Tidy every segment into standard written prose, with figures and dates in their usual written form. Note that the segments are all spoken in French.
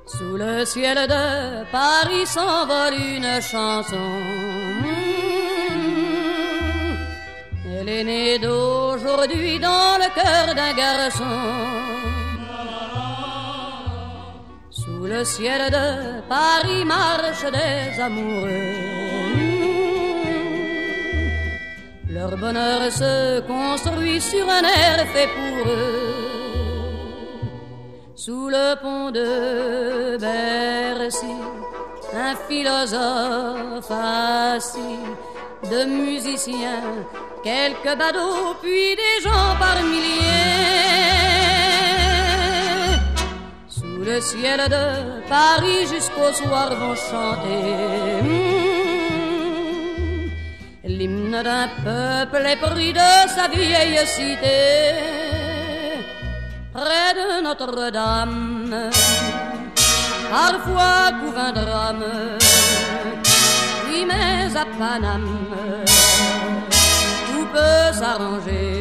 Sous le ciel de Paris s'envole une chanson. Elle est née d'aujourd'hui dans le cœur d'un garçon. Sous le ciel de Paris marchent des amoureux. Leur bonheur se construit sur un air fait pour eux. Sous le pont de Bercy, un philosophe assis, de musiciens, quelques badauds, puis des gens par milliers. Sous le ciel de Paris jusqu'au soir vont chanter l'hymne d'un peuple épris de sa vieille cité. Près de Notre-Dame, parfois couvre un drame. Oui, mais à Paname, tout peut s'arranger.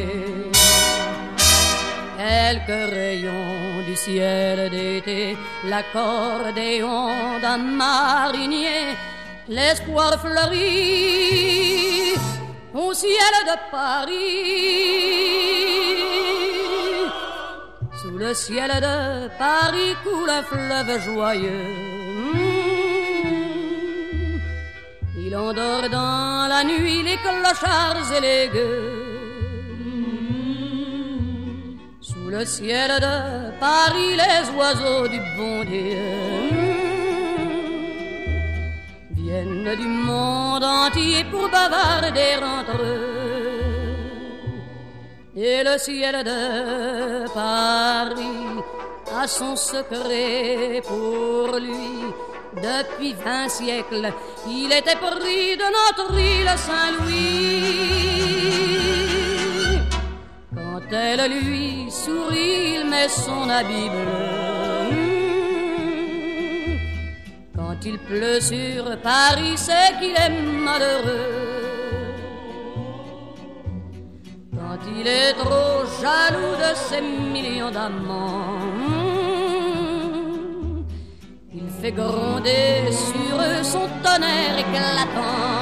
Quelques rayons du ciel d'été, l'accordéon d'un marinier, l'espoir fleurit au ciel de Paris. Sous le ciel de Paris coule un fleuve joyeux. Il endort dans la nuit les clochards et les gueux. Sous le ciel de Paris les oiseaux du bon Dieu viennent du monde entier pour bavarder entre eux. Et le ciel de Paris a son secret pour lui. Depuis 20 siècles, il était pris de notre île Saint-Louis. Quand elle lui sourit, il met son habit bleu. Quand il pleut sur Paris, c'est qu'il est malheureux. Quand il est trop jaloux de ses millions d'amants, il fait gronder sur eux son tonnerre éclatant.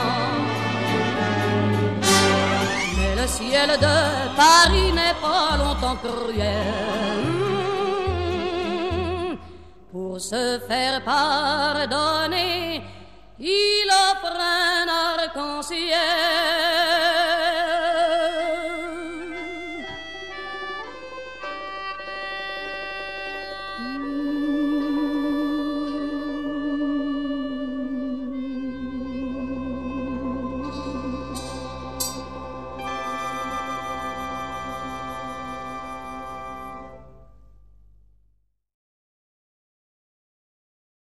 Mais le ciel de Paris n'est pas longtemps cruel. Pour se faire pardonner, il offre un arc-en-ciel.